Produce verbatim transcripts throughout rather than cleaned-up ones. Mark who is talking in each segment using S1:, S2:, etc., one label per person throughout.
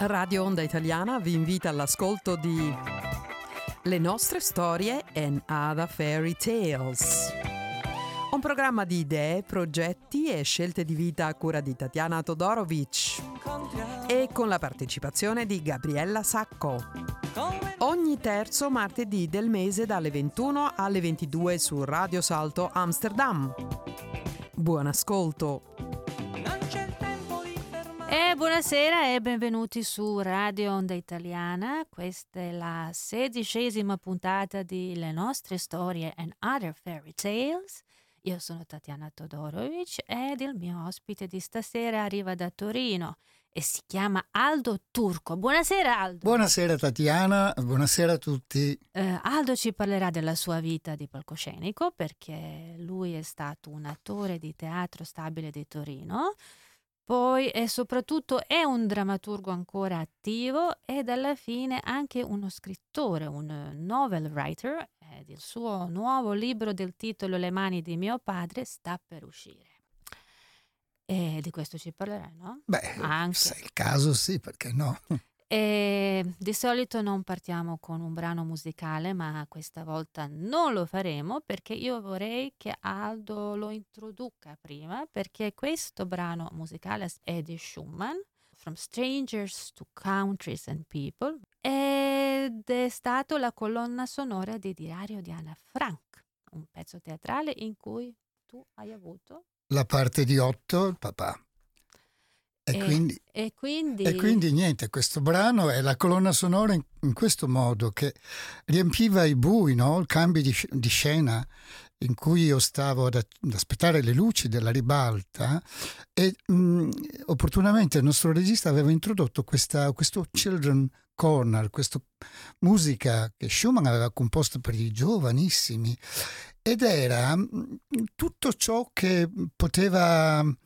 S1: Radio Onda Italiana vi invita all'ascolto di Le nostre storie and Other Fairy Tales. Un programma di idee, progetti e scelte di vita a cura di Tatiana Todorovic e con la partecipazione di Gabriella Sacco. Ogni terzo martedì del mese dalle ventuno alle ventidue su Radio Salto Amsterdam. Buon ascolto!
S2: E buonasera e benvenuti su Radio Onda Italiana. Questa è la sedicesima puntata di Le nostre storie and Other Fairy Tales. Io sono Tatiana Todorovic ed il mio ospite di stasera arriva da Torino e si chiama Aldo Turco. Buonasera Aldo.
S3: Buonasera Tatiana, buonasera a tutti.
S2: Uh, Aldo ci parlerà della sua vita di palcoscenico perché lui è stato un attore di teatro stabile di Torino. Poi e soprattutto è un drammaturgo ancora attivo ed alla fine anche uno scrittore, un novel writer, ed il suo nuovo libro del titolo Le mani di mio padre sta per uscire. E di questo ci parlerai, no?
S3: Beh,
S2: anche.
S3: se è il caso sì, perché no?
S2: E di solito non partiamo con un brano musicale, ma questa volta non lo faremo perché io vorrei che Aldo lo introduca prima, perché questo brano musicale è di Schumann, From Strangers to Countries and People, ed è stato la colonna sonora di Diario di Anna Frank, un pezzo teatrale in cui tu hai avuto
S3: la parte di Otto, il papà. E,
S2: e,
S3: quindi,
S2: e, quindi...
S3: e quindi niente, questo brano è la colonna sonora in, in questo modo che riempiva i bui, no? Il cambio di, di scena in cui io stavo ad, ad aspettare le luci della ribalta e mh, opportunamente il nostro regista aveva introdotto questa, questo Children Corner, questa musica che Schumann aveva composto per i giovanissimi. Ed era tutto ciò che poteva uh,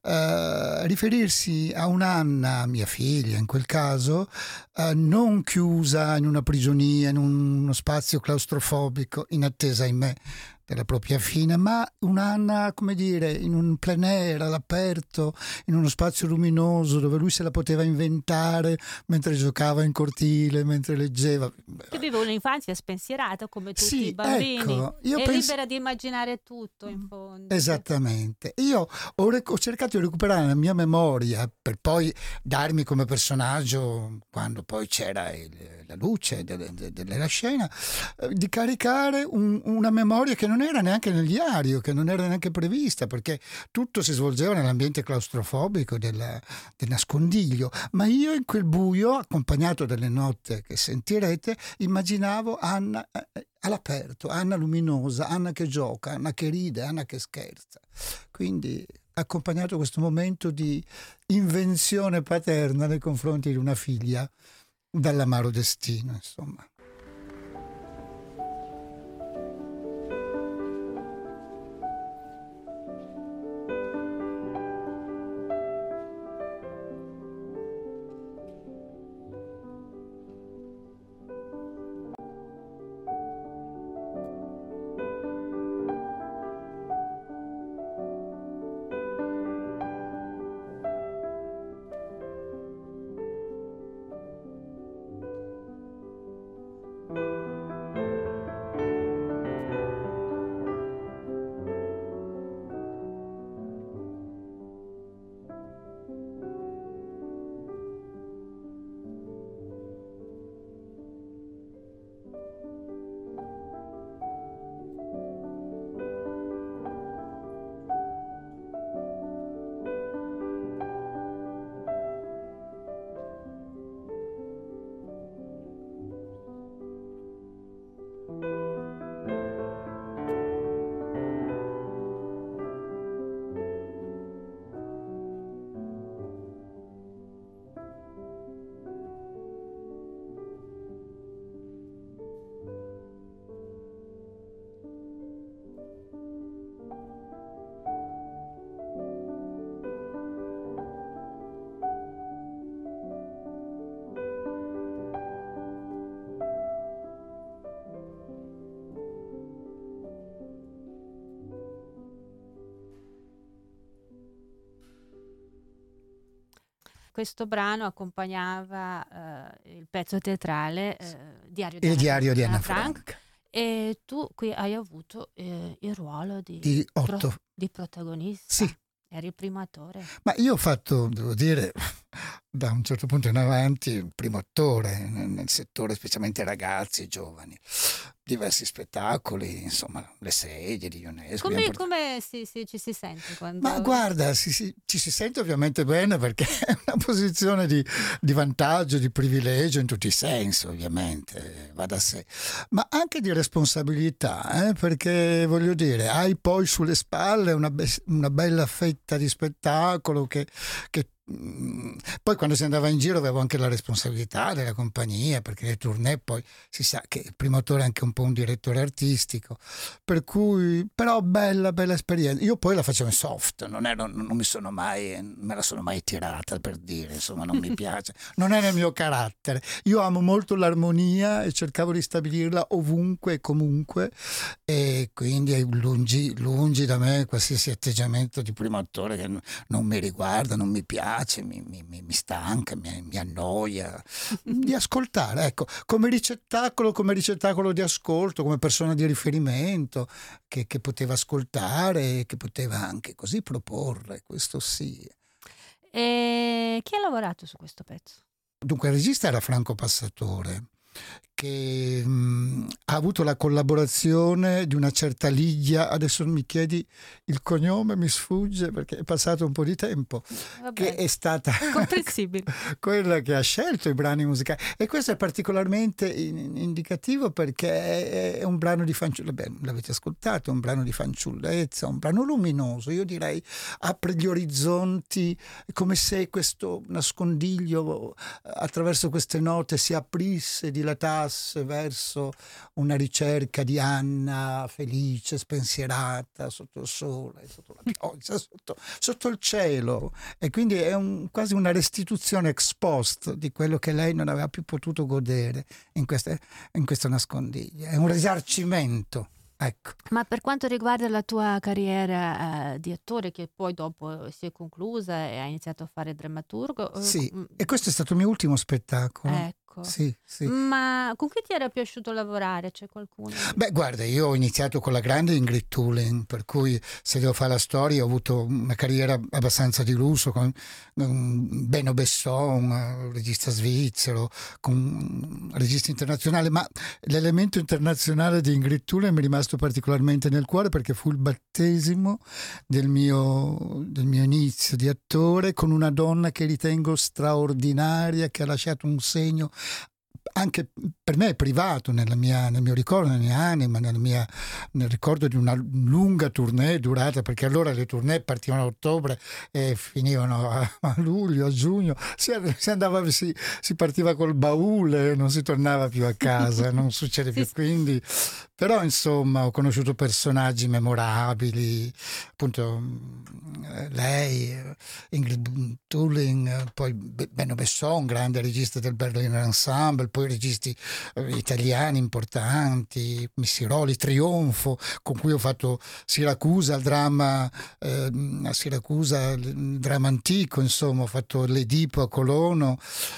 S3: riferirsi a un'Anna, mia figlia in quel caso, uh, non chiusa in una prigionia, in uno spazio claustrofobico, in attesa, ahimè, della propria fine, ma un'Anna, come dire, in un plein air, all'aperto, in uno spazio luminoso dove lui se la poteva inventare mentre giocava in cortile, mentre leggeva.
S2: Che vive un'infanzia spensierata come tutti
S3: sì,
S2: i bambini,
S3: ecco, io
S2: è
S3: penso...
S2: libera di immaginare tutto in fondo.
S3: Esattamente. Io ho, rec- ho cercato di recuperare la mia memoria per poi darmi come personaggio, quando poi c'era il, la luce delle, della scena, eh, di caricare un, una memoria che non era neanche nel diario, che non era neanche prevista, perché tutto si svolgeva nell'ambiente claustrofobico del, del nascondiglio, ma io in quel buio, accompagnato dalle note che sentirete, immaginavo Anna eh, all'aperto, Anna luminosa, Anna che gioca, Anna che ride, Anna che scherza. Quindi accompagnato questo momento di invenzione paterna nei confronti di una figlia dall'amaro destino, insomma.
S2: questo brano accompagnava eh, il pezzo teatrale eh, Diario di
S3: Il
S2: Anna,
S3: diario di Anna
S2: Frank.
S3: Frank.
S2: E tu qui hai avuto eh, il ruolo di,
S3: Di Otto.
S2: pro- di protagonista.
S3: Sì.
S2: Eri il primo attore.
S3: Ma io ho fatto, devo dire, da un certo punto in avanti, il primo attore nel, nel settore, specialmente ragazzi, giovani, diversi spettacoli, insomma, le sedie di UNESCO.
S2: Come,
S3: abbiamo portato-
S2: come si, si- ci si sente quando...
S3: Ma guarda, si- si- ci si sente ovviamente bene perché è una posizione di, di vantaggio, di privilegio in tutti i sensi, ovviamente, va da sé, ma anche di responsabilità, eh, perché voglio dire, hai poi sulle spalle una, be- una bella fetta di spettacolo che, che mm, poi quando si andava in giro avevo anche la responsabilità della compagnia, perché le tournée poi si sa che il primo attore è anche un po' un direttore artistico, per cui però bella bella esperienza. Io poi la facevo in soft, non, ero, non mi sono mai me la sono mai tirata, per dire, insomma, non mi piace, non è nel mio carattere. Io amo molto l'armonia e cercavo di stabilirla ovunque e comunque, e quindi è lungi, lungi da me qualsiasi atteggiamento di primo attore che n- non mi riguarda, non mi piace, mi, mi, mi mi stanca, mi, mi annoia di ascoltare, ecco, come ricettacolo, come ricettacolo di ascolto, come persona di riferimento che, che poteva ascoltare e che poteva anche così proporre, questo sì.
S2: E chi ha lavorato su questo pezzo?
S3: Dunque il regista era Franco Passatore, che mh, ha avuto la collaborazione di una certa Lidia, adesso mi chiedi il cognome, mi sfugge perché è passato un po' di tempo,
S2: Vabbè,
S3: che è stata
S2: comprensibile.
S3: quella che ha scelto i brani musicali, e questo è particolarmente in- indicativo perché è, è un brano di fanciullezza, beh, l'avete ascoltato, è un brano di fanciullezza, un brano luminoso, io direi apre gli orizzonti, come se questo nascondiglio attraverso queste note si aprisse, dilatasse verso una ricerca di Anna felice, spensierata, sotto il sole, sotto la pioggia, sotto, sotto il cielo, e quindi è un, quasi una restituzione ex post di quello che lei non aveva più potuto godere in, queste, in questo nascondiglio, è un risarcimento. Ecco.
S2: Ma per quanto riguarda la tua carriera eh, di attore, che poi dopo si è conclusa e hai iniziato a fare drammaturgo, eh,
S3: Sì,
S2: mm,
S3: e questo è stato il mio ultimo spettacolo.
S2: ecco.
S3: Sì, sì.
S2: Ma con chi ti era piaciuto lavorare? C'è qualcuno?
S3: Beh, guarda, io ho iniziato con la grande Ingrid Tulin, per cui se devo fare la storia ho avuto una carriera abbastanza di lusso con um, Benno Besson, un regista svizzero, con un regista internazionale, ma l'elemento internazionale di Ingrid Tulin mi è rimasto particolarmente nel cuore perché fu il battesimo del mio, del mio inizio di attore con una donna che ritengo straordinaria, che ha lasciato un segno anche per me privato nella mia, nel mio ricordo, nella mia anima, nella mia, nel ricordo di una lunga tournée durata, perché allora le tournée partivano a ottobre e finivano a, a luglio, a giugno, si, si andava, si, si partiva col baule, non si tornava più a casa, non succede più, quindi però insomma ho conosciuto personaggi memorabili, appunto lei, Ingrid Tulin, poi Benno Besson, grande regista del Berliner Ensemble, poi registi eh, italiani importanti, Missiroli, Trionfo, con cui ho fatto Siracusa, il dramma eh, a Siracusa, il dramma antico, insomma, ho fatto l'Edipo a Colono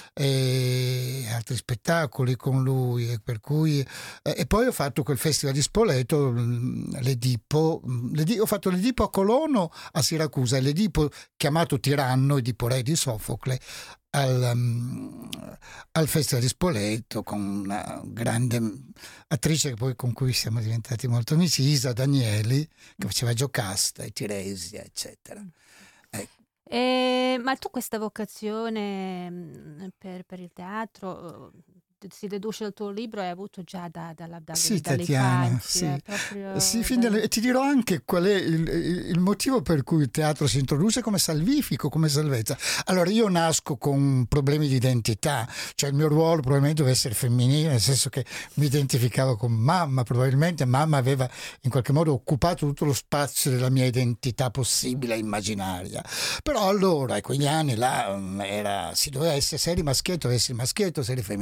S3: e altri spettacoli con lui, e per cui eh, e poi ho fatto quel festival di Spoleto, l'Edipo, l'Edipo ho fatto l'Edipo a Colono, a Siracusa, e l'Edipo chiamato Tiranno, Edipo re di Sofocle, Al, um, al Festival di Spoleto, con una grande attrice che poi con cui siamo diventati molto amici, Isa Danieli, che faceva Giocasta e Tiresia, eccetera. Eh.
S2: E, ma tu questa vocazione mh, per, per il teatro eh, si deduce dal tuo libro, hai avuto già da, dalla, dalle,
S3: Sì, Tatiana, sì.
S2: proprio
S3: Sì, fin
S2: dalle-
S3: dalle- e ti dirò anche qual è il, il- il motivo per cui il teatro si introduce come salvifico, come salvezza. Allora, io nasco con problemi di identità, cioè il mio ruolo probabilmente doveva essere femminile, nel senso che mi identificavo con mamma, probabilmente mamma aveva in qualche modo occupato tutto lo spazio della mia identità possibile e immaginaria. Però allora, in quegli anni là, era, si doveva essere, se eri maschietto, doveva essere maschietto, se eri femminuccia, doveva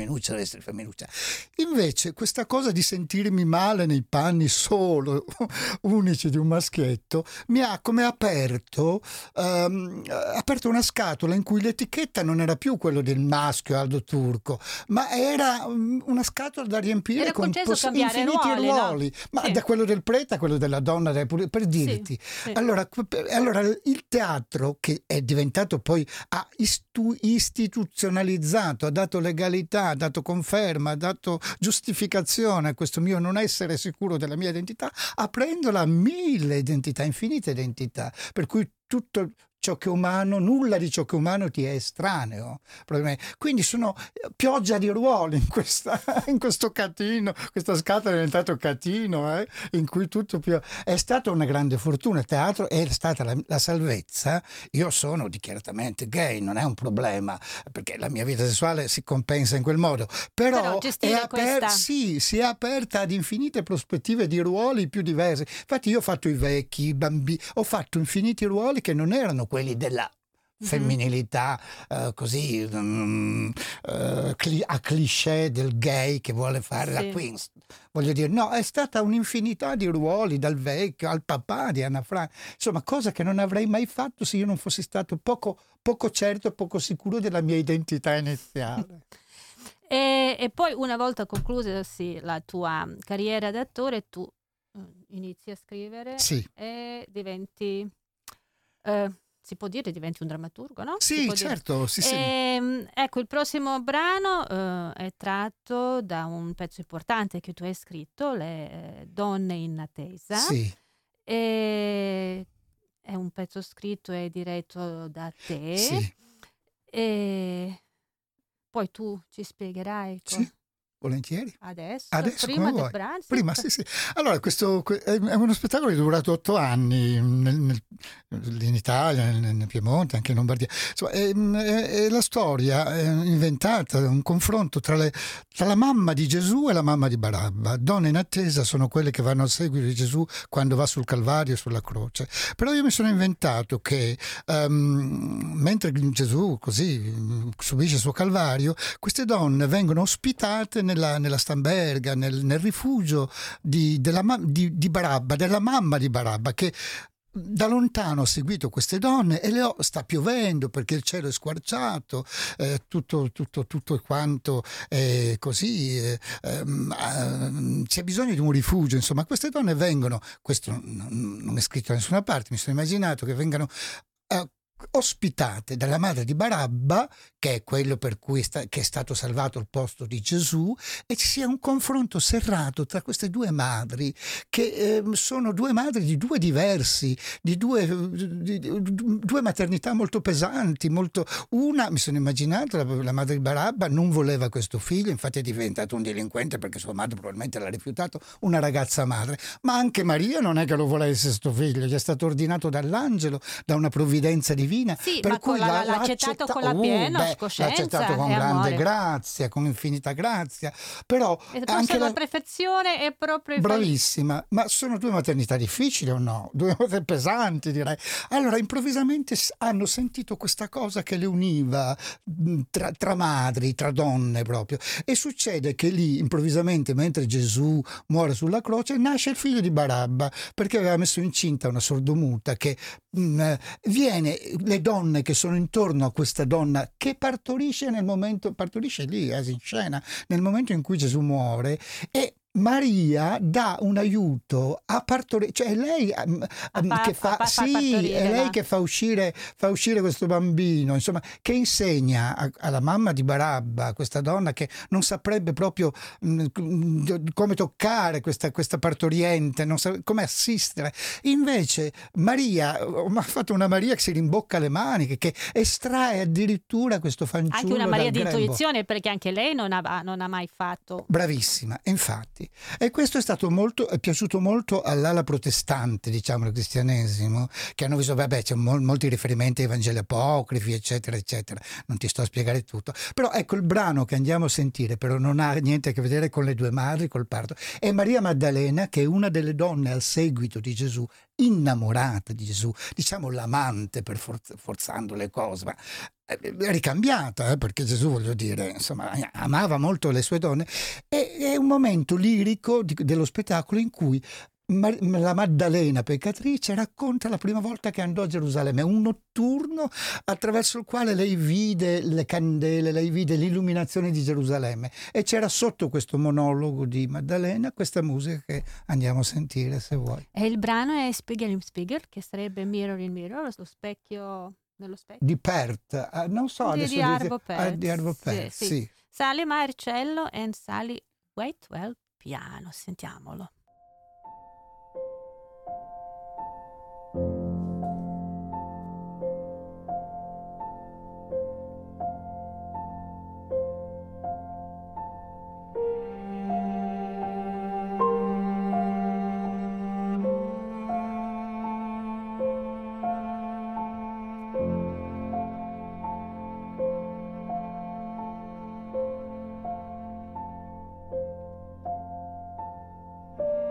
S3: essere femminuccia. Invece questa cosa di sentirmi male nei panni solo unici di un maschietto mi ha come aperto um, aperto una scatola in cui l'etichetta non era più quello del maschio Aldo Turco, ma era una scatola da riempire
S2: era
S3: con poss- infiniti
S2: ruoli,
S3: ruoli,
S2: no?
S3: ma
S2: Sì.
S3: da quello del prete a quello della donna, per dirti.
S2: Sì, sì.
S3: Allora, allora il teatro, che è diventato poi, ha istu- istituzionalizzato, ha dato legalità, ha dato conferma, ha dato giustificazione a questo mio non essere sicuro della mia identità, aprendola a mille identità, infinite identità, per cui tutto ciò che è umano, nulla di ciò che è umano ti è estraneo. Quindi sono pioggia di ruoli in, questa, in questo catino, questa scatola è diventato catino, eh, in cui tutto più... È stata una grande fortuna, il teatro è stata la, la salvezza. Io sono dichiaratamente gay, non è un problema, perché la mia vita sessuale si compensa in quel modo, però, però è aper- questa... sì, si è aperta ad infinite prospettive di ruoli più diversi. Infatti io ho fatto i vecchi, i bambini, ho fatto infiniti ruoli che non erano quelli della femminilità, uh, così um, uh, cli- a cliché del gay che vuole fare sì. la queen. Voglio dire, no, è stata un'infinità di ruoli, dal vecchio al papà di Anna Frank, insomma, cosa che non avrei mai fatto se io non fossi stato poco, poco certo, poco sicuro della mia identità iniziale.
S2: e, e poi una volta conclusa sì, la tua carriera d'attore, tu uh, inizi a scrivere
S3: sì.
S2: e diventi... Uh, si può dire diventi un drammaturgo, no?
S3: Sì, certo. Sì, sì.
S2: E, ecco, il prossimo brano uh, è tratto da un pezzo importante che tu hai scritto, Le eh, donne in attesa.
S3: Sì.
S2: E, è un pezzo scritto e diretto da te.
S3: Sì.
S2: E poi tu ci spiegherai. Co-
S3: sì. Volentieri.
S2: Adesso,
S3: Adesso
S2: prima
S3: del
S2: brano.
S3: Prima, sì, sì. Allora, questo è uno spettacolo che è durato otto anni nel, nel, in Italia, nel, nel Piemonte, anche in Lombardia. Insomma, è, è, è la storia è inventata, un confronto tra, le, tra la mamma di Gesù e la mamma di Barabba. Donne in attesa sono quelle che vanno al seguito di Gesù quando va sul Calvario e sulla croce. Però io mi sono inventato che um, mentre Gesù così subisce il suo Calvario, queste donne vengono ospitate nel Nella, nella Stamberga, nel, nel rifugio di, della, di, di Barabba, della mamma di Barabba, che da lontano ha seguito queste donne e le ho, sta piovendo perché il cielo è squarciato, eh, tutto, tutto, tutto quanto è così, eh, eh, c'è bisogno di un rifugio, insomma queste donne vengono, questo non, non è scritto da nessuna parte, mi sono immaginato che vengano eh, ospitate dalla madre di Barabba, che è quello per cui sta, che è stato salvato il posto di Gesù, e ci sia un confronto serrato tra queste due madri che eh, sono due madri di due diversi, di due, di, di, due maternità molto pesanti, molto una, mi sono immaginato, la, la madre di Barabba non voleva questo figlio, infatti è diventato un delinquente perché sua madre probabilmente l'ha rifiutato, una ragazza madre, ma anche Maria non è che lo volesse questo figlio, gli è stato ordinato dall'angelo, da una provvidenza divina.
S2: Sì,
S3: per
S2: ma
S3: cui
S2: la,
S3: l'ha,
S2: l'ha accettato con la piena uh, beh, coscienza,
S3: l'ha accettato con grande amore. Grazia, con infinita grazia, però
S2: e
S3: anche la
S2: perfezione è proprio
S3: bravissima, ma sono due maternità difficili o no? Due maternità pesanti, direi. Allora improvvisamente hanno sentito questa cosa che le univa tra, tra madri, tra donne proprio, e succede che lì improvvisamente mentre Gesù muore sulla croce nasce il figlio di Barabba, perché aveva messo incinta una sordomuta che mh, viene, le donne che sono intorno a questa donna che partorisce nel momento, partorisce lì, è in scena, nel momento in cui Gesù muore, e Maria dà un aiuto a partorire, cioè è lei a, a, a che fa, a sì, è lei che fa uscire, fa uscire questo bambino, insomma, che insegna a, alla mamma di Barabba, questa donna che non saprebbe proprio mh, come toccare questa, questa partoriente, non sa come assistere. Invece Maria ha fatto una Maria che si rimbocca le maniche, che estrae addirittura questo fanciullo
S2: anche una Maria
S3: dal
S2: di
S3: grembo.
S2: Intuizione, perché anche lei non ha, non ha mai fatto.
S3: Bravissima, infatti. E questo è stato molto, è piaciuto molto all'ala protestante, diciamo, del cristianesimo, che hanno visto, vabbè, c'è mol, molti riferimenti ai Vangeli apocrifi, eccetera, eccetera. Non ti sto a spiegare tutto. Però ecco, il brano che andiamo a sentire, però non ha niente a che vedere con le due madri, col parto. È Maria Maddalena, che è una delle donne al seguito di Gesù innamorata di Gesù, diciamo l'amante per forz- forzando le cose, ma è ricambiata, eh, perché Gesù, voglio dire, insomma, amava molto le sue donne. E è un momento lirico di- dello spettacolo in cui Ma- la Maddalena peccatrice racconta la prima volta che andò a Gerusalemme, un notturno attraverso il quale lei vide le candele, lei vide l'illuminazione di Gerusalemme, e c'era sotto questo monologo di Maddalena questa musica che andiamo a sentire, se vuoi.
S2: E il brano è Spiegel im Spiegel, che sarebbe Mirror in Mirror, lo specchio nello specchio.
S3: Di Perth, eh, non so
S2: Di,
S3: adesso
S2: di
S3: dire-
S2: Arvo
S3: ah,
S2: Pärt.
S3: di Arvo
S2: Sì,
S3: Pärt,
S2: sì.
S3: sì.
S2: Sally Marcello e Sally Waitwell piano, sentiamolo.
S4: Thank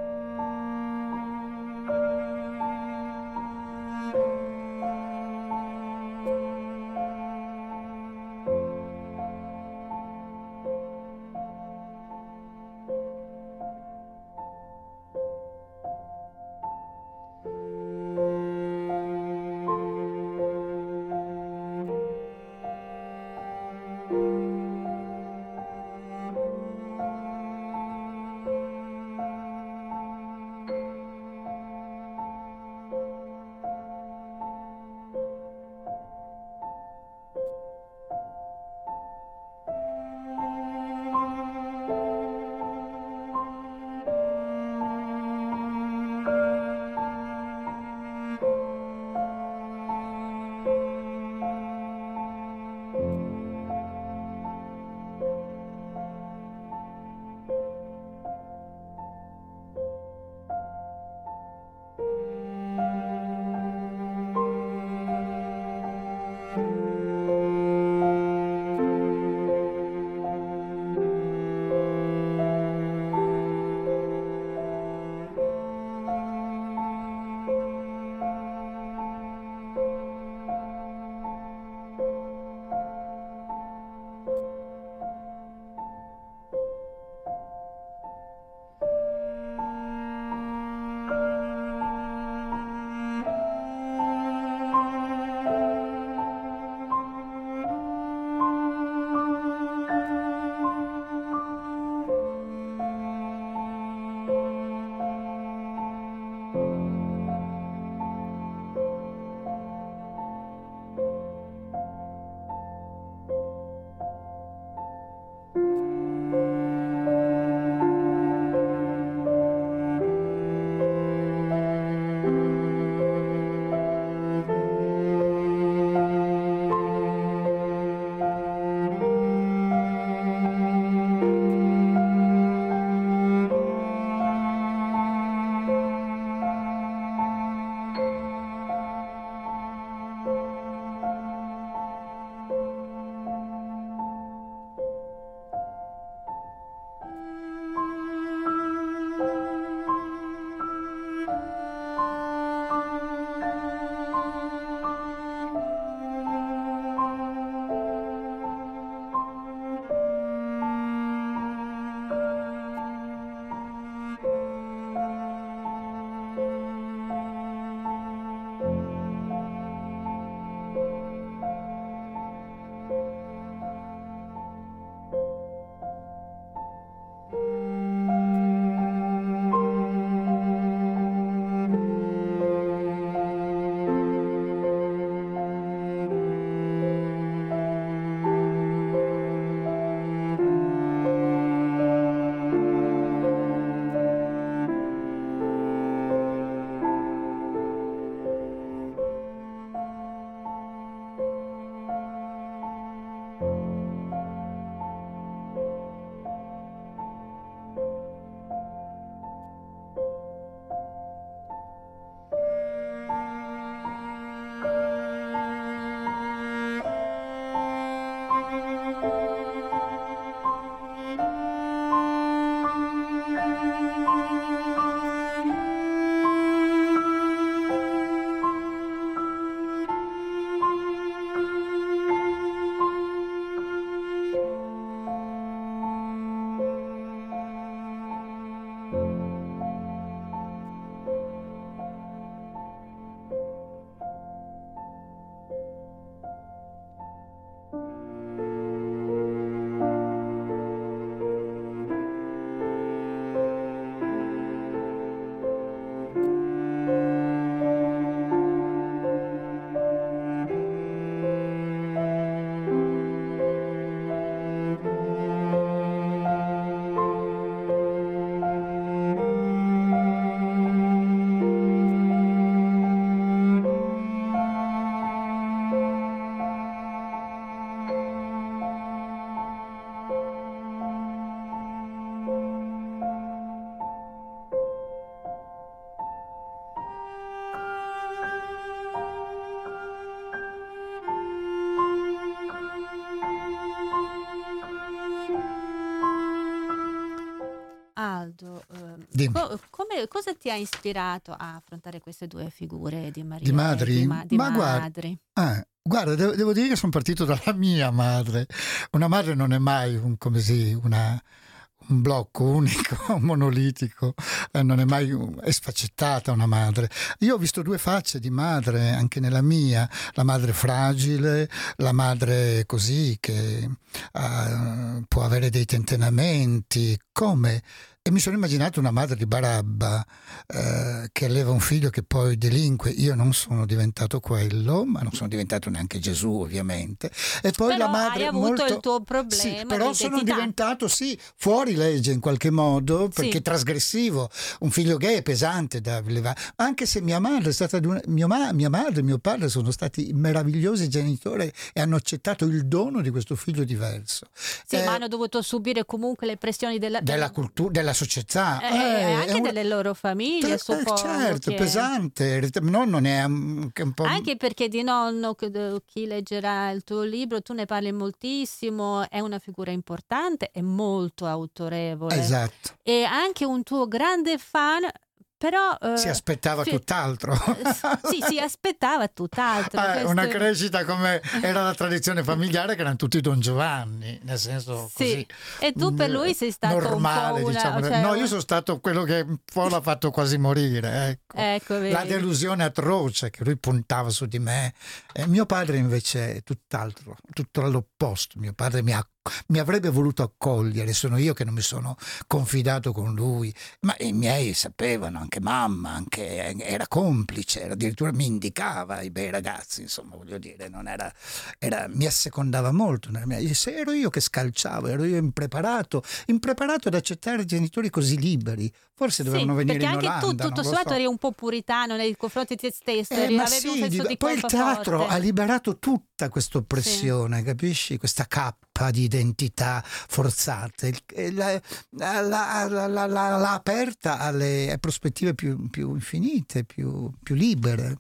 S3: Dimmi.
S2: Co- come, cosa ti ha ispirato a affrontare queste due figure di Maria?
S3: Di madri?
S2: e Di, ma- di
S3: Ma guarda,
S2: madri.
S3: Ah, guarda, devo, devo dire che sono partito dalla mia madre. Una madre non è mai un, come si, una, un blocco unico, monolitico, eh, non è mai un- è sfaccettata una madre. Io ho visto due facce di madre anche nella mia, la madre fragile, la madre così che eh, può avere dei tentennamenti, come? E mi sono immaginato una madre di Barabba eh, che alleva un figlio che poi delinque. Io non sono diventato quello, ma non sono diventato neanche Gesù, ovviamente. E poi
S2: Però
S3: la madre
S2: hai avuto
S3: molto...
S2: il tuo problema
S3: Sì, però
S2: di
S3: sono
S2: identità.
S3: diventato, sì, fuori legge in qualche modo, perché
S2: Sì.
S3: trasgressivo. Un figlio gay è pesante da levare. Anche se mia madre è stata di una- mio ma- mia madre e mio padre sono stati meravigliosi genitori e hanno accettato il dono di questo figlio diverso.
S2: Sì,
S3: Eh,
S2: ma hanno dovuto subire comunque le pressioni della,
S3: della cultura, della società.
S2: eh,
S3: Eh,
S2: anche
S3: è un-
S2: delle loro famiglie,
S3: Eh,
S2: suppongo.
S3: certo,
S2: che-
S3: pesante. Mio nonno ne è un, che un po'.
S2: Anche perché di nonno, che- chi leggerà il tuo libro, tu ne parli moltissimo, è una figura importante e molto autorevole.
S3: Esatto.
S2: E anche un tuo grande fan, però... eh,
S3: Si aspettava
S2: fi-
S3: tutt'altro.
S2: Sì, si aspettava tutt'altro.
S3: Eh,
S2: Questo-
S3: una crescita come era la tradizione familiare, che erano tutti Don Giovanni, nel senso
S2: Sì.
S3: così.
S2: E tu per lui sei stato
S3: normale,
S2: un po' una...
S3: diciamo.
S2: cioè,
S3: No, io sono stato quello che un po' l'ha fatto quasi morire, ecco.
S2: Ecco, vedi.
S3: La delusione atroce che lui puntava su di me. E mio padre invece è tutt'altro, tutto all'opposto. Mio padre mi ha mi avrebbe voluto accogliere, sono io che non mi sono confidato con lui, ma i miei sapevano, anche mamma, anche era complice, era, addirittura mi indicava i bei ragazzi, insomma, voglio dire, non era, era mi assecondava molto nella mia- se ero io che scalciavo, ero io impreparato impreparato ad accettare genitori così liberi, forse dovevano
S2: Sì,
S3: venire
S2: perché
S3: in
S2: anche
S3: Olanda,
S2: tu tutto
S3: non lo
S2: sommato
S3: so.
S2: eri un po' puritano nei confronti di te stesso,
S3: Eh,
S2: eri-
S3: ma
S2: avevi
S3: sì,
S2: un senso
S3: dico-
S2: di
S3: poi il
S2: colpa
S3: teatro
S2: forte.
S3: ha liberato tutta questa oppressione, capisci? Questa cappa di identità forzate, il- e la- la- la- la- la- la- l'ha aperta alle prospettive più, più infinite, più, più libere.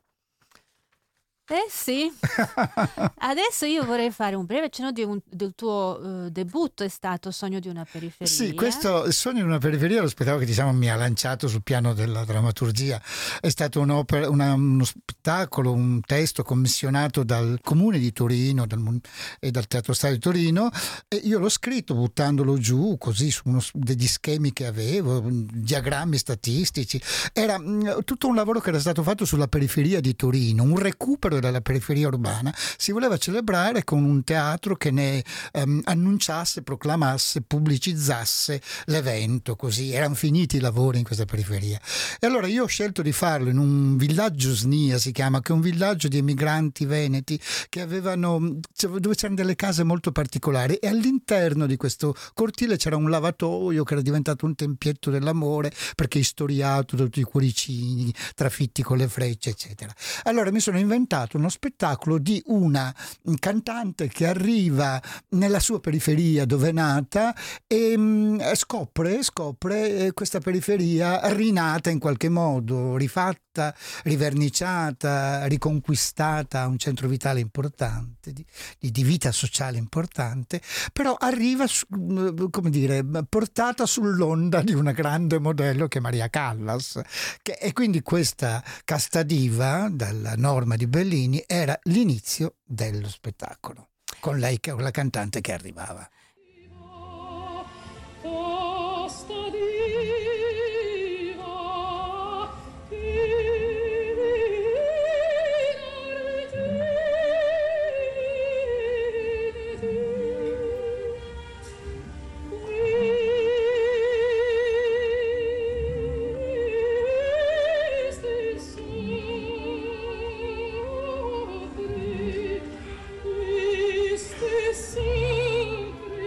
S2: Eh sì, adesso io vorrei fare un breve cenno di un- del tuo eh, debutto, è stato Sogno di una periferia.
S3: Sì, questo Il sogno in una periferia, lo spettacolo che diciamo mi ha lanciato sul piano della drammaturgia, è stato un'opera, una- uno spettacolo, un testo commissionato dal Comune di Torino dal, Mun- e dal Teatro Stadio di Torino, e io l'ho scritto buttandolo giù così su uno, degli schemi che avevo, diagrammi statistici. Era mh, tutto un lavoro che era stato fatto sulla periferia di Torino, un recupero della periferia urbana. Si voleva celebrare con un teatro che ne ehm, annunciasse, proclamasse, pubblicizzasse l'evento, così erano finiti i lavori in questa periferia. E allora io ho scelto di farlo in un villaggio Snia, si chiama, che è un villaggio di emigranti veneti che avevano, dove c'erano delle case molto particolari, e all'interno di questo cortile c'era un lavatoio che era diventato un tempietto dell'amore, perché istoriato da tutti i cuoricini trafitti con le frecce, eccetera. Allora mi sono inventato uno spettacolo di una cantante che arriva nella sua periferia dove è nata e mh, scopre, scopre eh, questa periferia rinata in qualche modo, rifatta, riverniciata, riconquistata, un centro vitale importante, di, di- di vita sociale importante, però arriva, su- mh, come dire, portata sull'onda di una grande modello che è Maria Callas, che, e quindi questa casta diva, dalla Norma di Bellini, era l'inizio dello spettacolo, con lei, che- con la cantante che arrivava.
S4: Triste sempre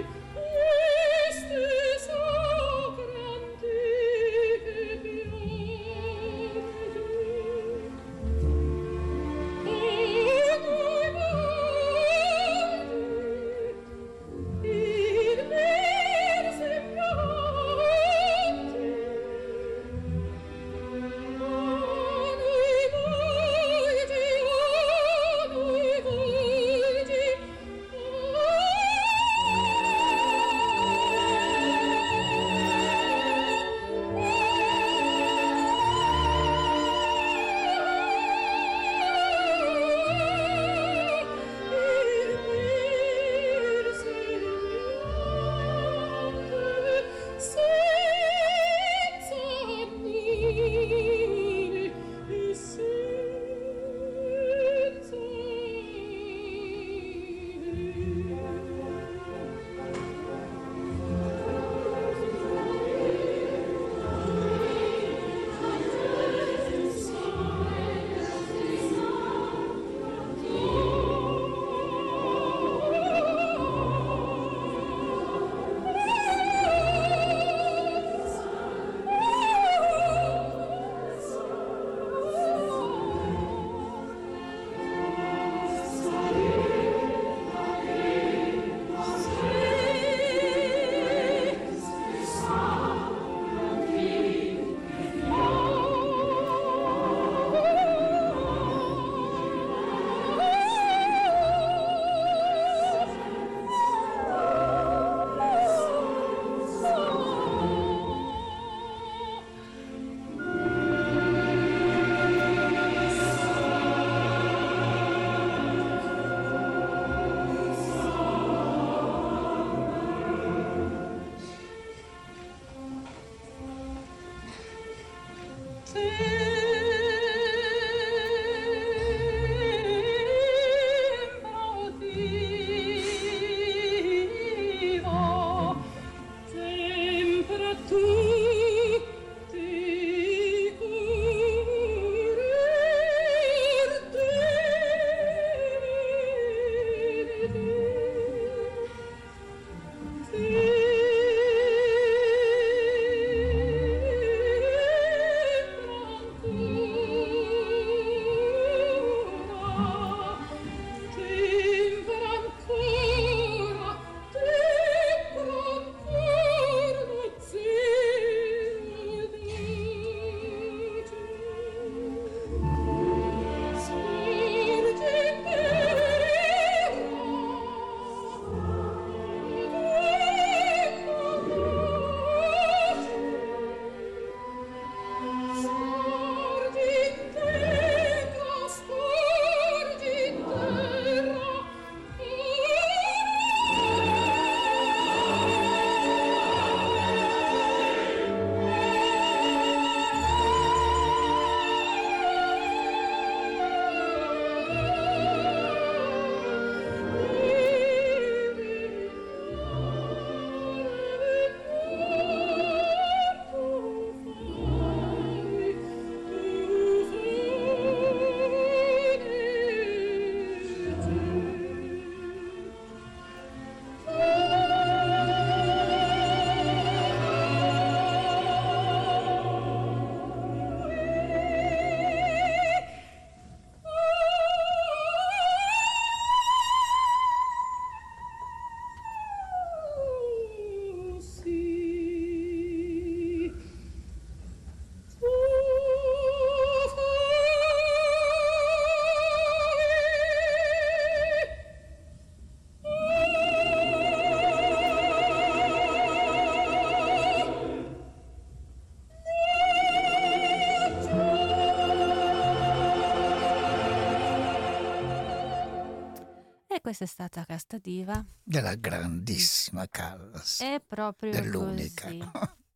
S2: Questa è stata Casta Diva
S3: della grandissima Callas.
S2: È proprio
S3: dell'unica.
S2: così.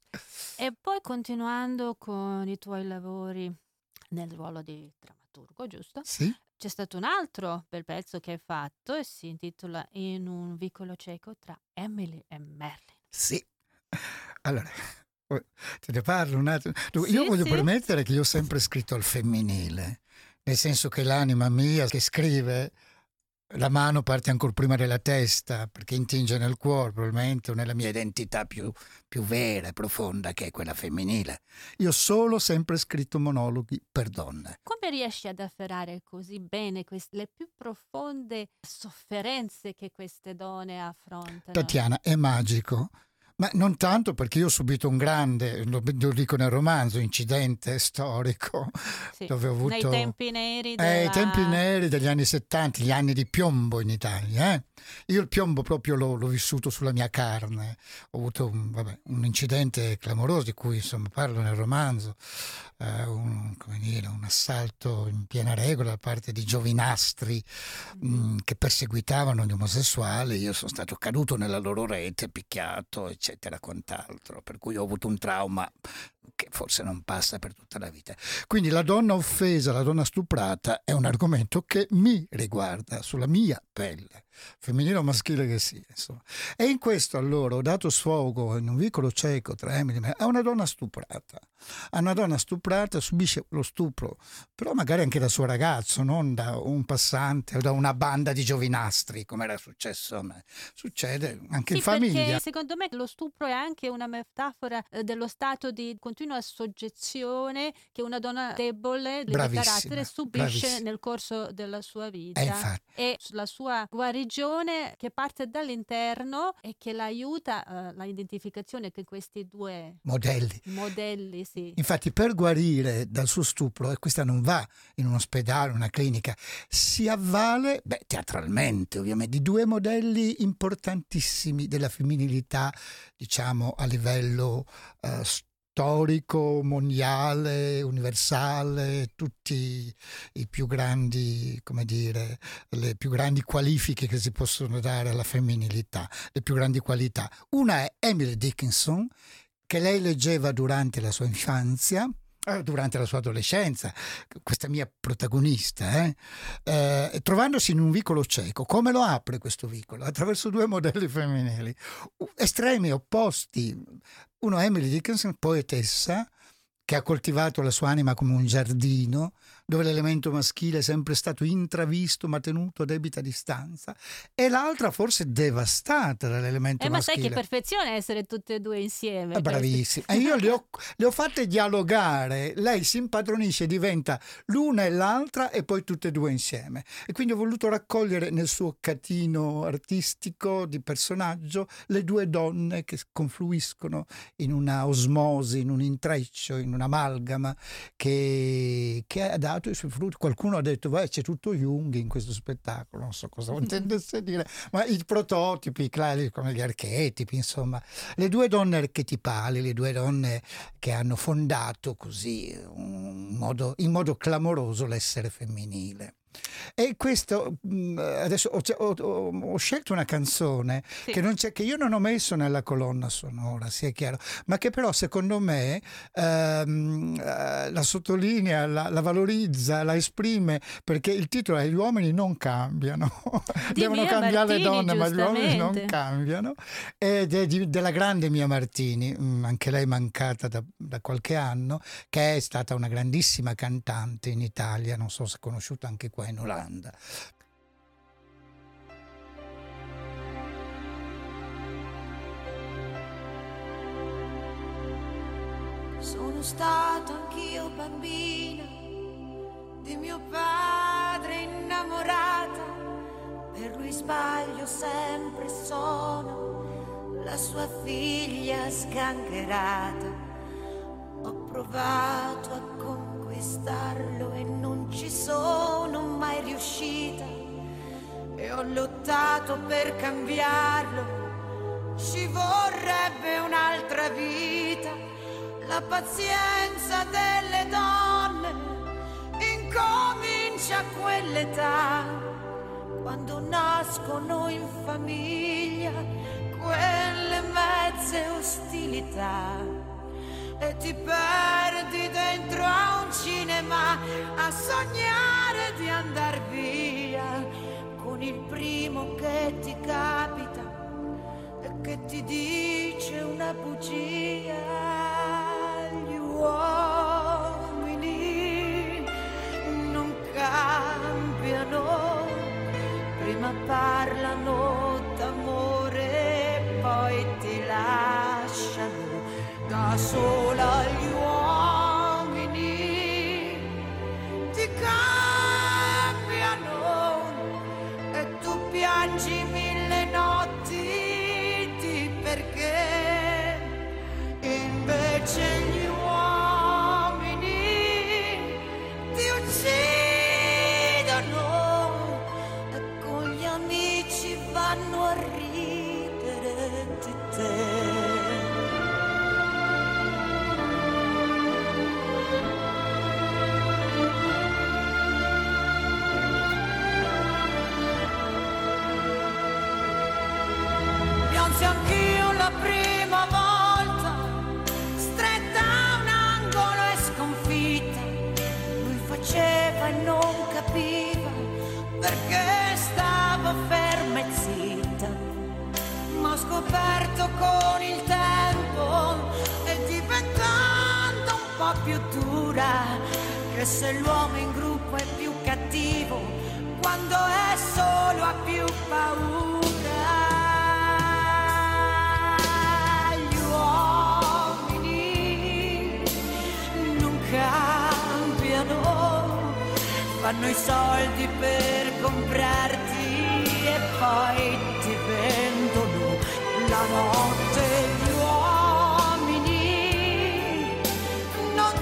S2: E poi continuando con i tuoi lavori nel ruolo di drammaturgo, giusto?
S3: Sì.
S2: C'è stato un altro bel pezzo che hai fatto e si intitola In un vicolo cieco tra Emily e Merlin.
S3: Sì. Allora, te ne parlo un attimo.
S2: Sì,
S3: io voglio
S2: sì.
S3: premettere che io ho sempre scritto al femminile, nel senso che l'anima mia che scrive, la mano parte ancora prima della testa, perché intinge nel cuore probabilmente, o nella mia identità più, più vera e profonda, che è quella femminile. Io ho solo sempre scritto monologhi per donne.
S2: Come riesci ad afferrare così bene queste, le più profonde sofferenze che queste donne affrontano?
S3: Tatiana, è magico. Ma non tanto perché io ho subito un grande, lo lo dico nel romanzo, incidente storico,
S2: Sì,
S3: dove ho avuto...
S2: nei tempi neri della...
S3: Eh, i tempi neri degli anni settanta, gli anni di piombo in Italia. Eh? Io il piombo proprio l'ho, l'ho vissuto sulla mia carne. Ho avuto un, vabbè, un incidente clamoroso di cui insomma parlo nel romanzo, eh, un, come dire, un assalto in piena regola da parte di giovinastri
S2: Mm-hmm.
S3: mh, che perseguitavano gli omosessuali. Io sono stato caduto nella loro rete, picchiato, eccetera, quant'altro. Per cui ho avuto un trauma che forse non passa per tutta la vita. Quindi la donna offesa, la donna stuprata è un argomento che mi riguarda sulla mia pelle, femminile o maschile che sia, insomma. E in questo allora ho dato sfogo in un vicolo cieco tra Emily e me a una donna stuprata. A una donna stuprata subisce lo stupro, però magari anche dal suo ragazzo, non da un passante o da una banda di giovinastri, come era successo a me. Succede anche
S2: Sì,
S3: in famiglia.
S2: perché secondo me lo stupro è anche una metafora eh, dello stato di continua soggezione che una donna debole di
S3: Bravissima,
S2: carattere subisce
S3: bravissima.
S2: nel corso della sua vita.
S3: Eh, infatti.
S2: E la sua guarigione che parte dall'interno e che la aiuta eh, la identificazione che questi due
S3: Modelli.
S2: modelli, sì.
S3: Infatti per guarire dal suo stupro, e questa non va in un ospedale, una clinica, si avvale, beh, teatralmente ovviamente, di due modelli importantissimi della femminilità, diciamo a livello eh, storico, mondiale, universale, tutti i più grandi, come dire, le più grandi qualifiche che si possono dare alla femminilità, le più grandi qualità. Una è Emily Dickinson, che lei leggeva durante la sua infanzia, durante la sua adolescenza, questa mia protagonista, eh? Eh, trovandosi in un vicolo cieco. Come lo apre questo vicolo? Attraverso due modelli femminili, estremi, opposti. Uno è Emily Dickinson, poetessa, che ha coltivato la sua anima come un giardino, dove l'elemento maschile è sempre stato intravisto ma tenuto a debita distanza, e l'altra forse devastata dall'elemento
S2: eh, ma
S3: maschile.
S2: sai che perfezione essere tutte e due insieme.
S3: È bravissima. E io le ho, le ho fatte dialogare, lei si impadronisce, diventa l'una e l'altra e poi tutte e due insieme. E quindi ho voluto raccogliere nel suo catino artistico di personaggio le due donne che confluiscono in una osmosi, in un intreccio, in un'amalgama che, che ha dato i suoi frutti. Qualcuno ha detto beh, c'è tutto Jung in questo spettacolo, non so cosa intendesse dire, ma i prototipi come gli archetipi, insomma, le due donne archetipali, le due donne che hanno fondato così un modo, in modo clamoroso l'essere femminile. E questo adesso ho, ho, ho scelto una canzone sì. che, non c'è, che io non ho messo nella colonna sonora, sia chiaro, ma che però secondo me ehm, la sottolinea, la, la valorizza, la esprime, perché il titolo è Gli uomini non cambiano. Devono cambiare Martini, le donne, ma gli uomini non cambiano. Ed è di, della grande Mia Martini, anche lei mancata da, da qualche anno, che è stata una grandissima cantante in Italia, non so se è conosciuta anche qua in Olanda.
S4: Sono stata anch'io bambina di mio padre innamorata, per lui sbaglio sempre sono la sua figlia sgangherata. Ho provato a conquistarlo e non ci sono mai riuscita, e ho lottato per cambiarlo, ci vorrebbe un'altra vita. La pazienza delle donne incomincia a quell'età, quando nascono in famiglia quelle mezze ostilità, e ti perdi dentro a un cinema a sognare di andar via con il primo che ti capita e che ti dice una bugia. Gli uomini non cambiano, prima parlano d'amore, poi ti lasciano da sola. Gli uomini ti cambiano e tu piangi mille notti di perché, invece gli uomini ti uccidono e con gli amici vanno a ridere di te. Anch'io la prima volta, stretta a un angolo e sconfitta, lui faceva e non capiva perché stavo ferma e zitta, ma ho scoperto con il tempo e diventando un po' più dura, che se l'uomo in gruppo è più cattivo, quando è solo ha più paura. Fanno i soldi per comprarti e poi ti vendono la notte. Gli uomini non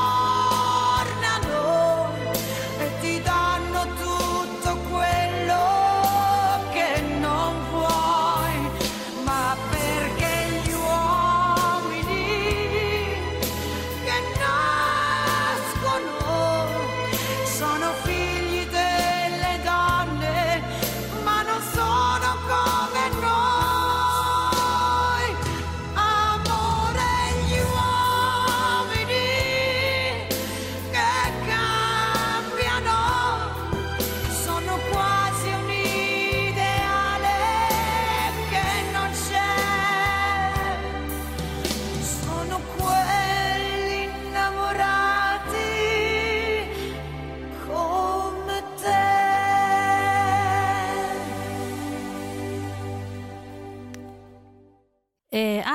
S4: tornano e ti danno tutto quello che non vuoi, ma perché gli uomini che nascono sono figli delle donne, ma non sono come noi.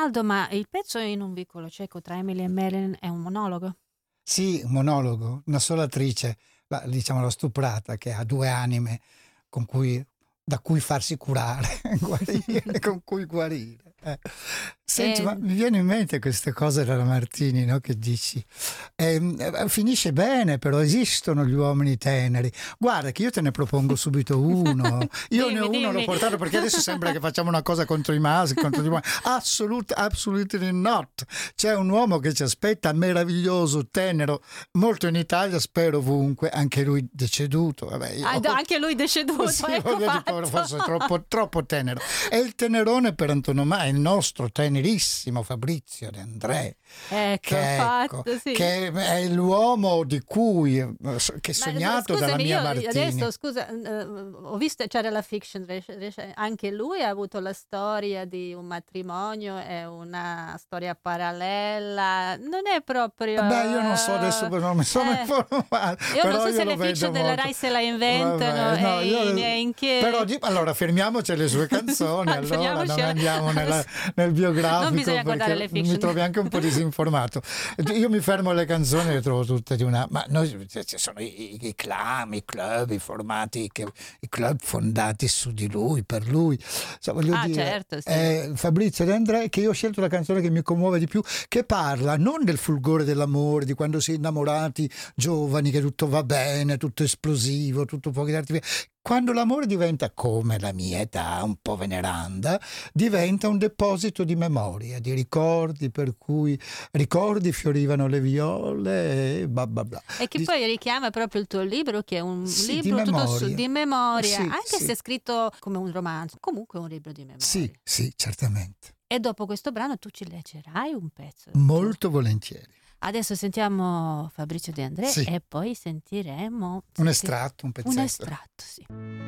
S2: Aldo, ma il pezzo In un vicolo cieco tra Emily e Marilyn è un monologo?
S3: Sì, un monologo, una sola attrice, la, diciamo la stuprata, che ha due anime con cui, da cui farsi curare, guarire, con cui guarire. Eh. Senti,
S2: Eh.
S3: ma mi viene in mente queste cose della Martini, no? Che dici? Eh, eh, finisce bene, però esistono gli uomini teneri. Guarda che io te ne propongo subito uno. Io
S2: Dimmi,
S3: ne ho uno, l'ho
S2: dimmi.
S3: portato perché adesso sembra che facciamo una cosa contro i maschi, contro gli uomini. Absolute, absolutely not. C'è un uomo che ci aspetta, meraviglioso, tenero, molto in Italia, spero ovunque, anche lui deceduto. Vabbè, io-
S2: Ah, no, anche lui deceduto,
S3: Sì,
S2: ecco
S3: voglio dire,
S2: fatto.
S3: forse troppo, troppo tenero. È il tenerone per antonomasia, il nostro tenerissimo Fabrizio De André,
S2: Ecco,
S3: che,
S2: fatto,
S3: ecco,
S2: sì.
S3: che è l'uomo di cui eh, che è
S2: Ma,
S3: sognato
S2: scusami,
S3: dalla mia
S2: io
S3: Martini.
S2: adesso, scusa, eh, ho visto, c'era la fiction, riesce- riesce- anche lui ha avuto la storia di un matrimonio, è una storia parallela, non è proprio...
S3: Beh, io non so adesso, non mi sono
S2: eh,
S3: informato.
S2: Io
S3: però
S2: non so se
S3: lo
S2: le
S3: vedo
S2: fiction della
S3: molto.
S2: Rai se la inventano
S3: Vabbè, no,
S2: e
S3: io-
S2: in, e in che...
S3: Però di- allora fermiamoci alle sue canzoni,
S2: Ah,
S3: allora non
S2: fermiamoci a-
S3: andiamo nella- nel biografico.
S2: Non bisogna guardare
S3: perché
S2: le fiction.
S3: mi trovi anche un po' disinformato. Io mi fermo alle canzoni e le trovo tutte di una... Ma noi, ci sono i, i, i clan, i club, i formati, che, i club fondati su di lui, per lui. Cioè, voglio
S2: Ah,
S3: dire,
S2: certo, sì.
S3: eh, Fabrizio De André, che io ho scelto la canzone che mi commuove di più, che parla non del fulgore dell'amore, di quando si è innamorati giovani, che tutto va bene, tutto esplosivo, tutto fuochi d'artificio. Quando l'amore diventa, come la mia età, un po' veneranda, diventa un deposito di memoria, di ricordi, per cui ricordi fiorivano le viole e bla bla bla.
S2: E che
S3: Di-
S2: poi richiama proprio il tuo libro, che è un
S3: Sì, di
S2: libro tutto su,
S3: memoria.
S2: di memoria,
S3: Sì,
S2: anche
S3: sì.
S2: se è scritto come un romanzo, comunque è un libro di memoria.
S3: Sì, sì, certamente.
S2: E dopo questo brano tu ci leggerai un pezzo.
S3: Molto volentieri.
S2: Adesso sentiamo Fabrizio De André
S3: Sì.
S2: e poi sentiremo
S3: Un estratto, un pezzetto.
S2: un estratto, sì.